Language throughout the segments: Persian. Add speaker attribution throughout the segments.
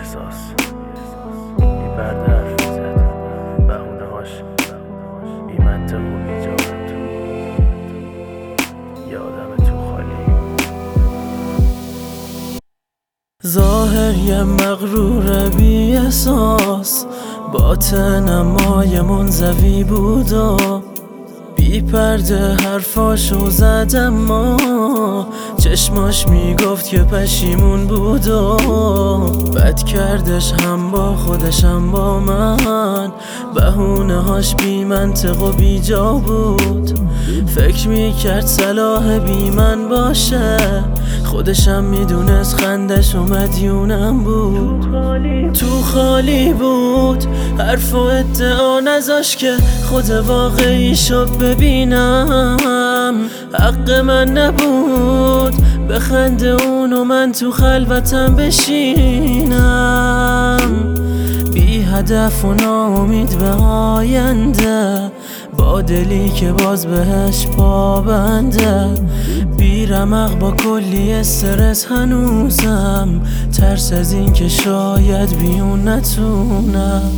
Speaker 1: احساس بی پرده حرف میزد، بهونه هاش بی منطق و بی جواب. یادم تو خالی ظاهر یه مغرور بی احساس، باطنم مایه منزوی بود و بی پرده حرفاشو زدم، ما چشماش میگفت که پشیمون بود و بد کردش هم با خودش هم با من، بهونه هاش بی منطق و بی جا بود. فکر میکرد صلاح بی من باشه، خودشم میدونست خندش و مدیونم بود. تو خالی بود، حرف و ادعا نذاش که خود واقعیشو ببینم. حق من نبود بخنده اونو من تو خلوتم بشینم، بی هدف و ناامید به آینده، با دلی که باز بهش پابنده، بی رمق با کلی استرس هنوزم، ترس از این که شاید بیون نتونم.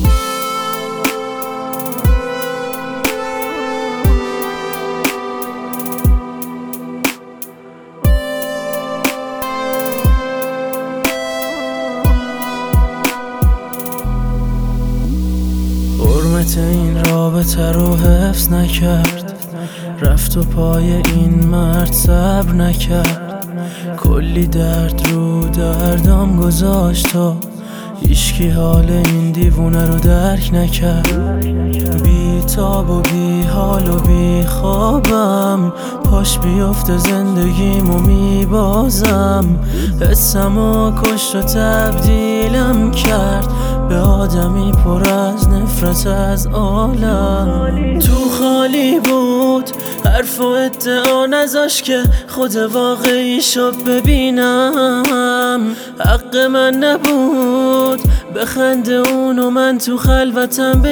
Speaker 1: حرمت این رابطه رو حفظ نکرد، رفت و پای این مرد صبر نکرد، کلی درد رو دردام گذاشت و هیچکی حال این دیوونه رو درک نکرد. بی تاب و بی حال و بی خوابم، پاش بیفته زندگیمو میبازم، حسم و کشت و تبدیلم کرد به آدمی پر از نفرت از عالم. تو خالی بود، حرف و ادعا نذاش که خود واقعیشو ببینم. حق من نبود بخنده اونو من تو خلوتم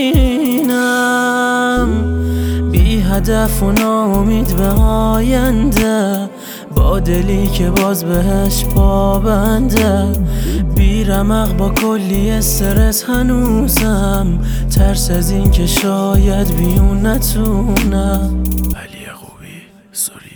Speaker 1: بشینم، بی هدف و ناامید به آینده، با دلی که باز بهش پابنده، بی رمق با کلی استرس هنوزم، ترس از این که شاید بیون نتونم. علی یعقوبی سوری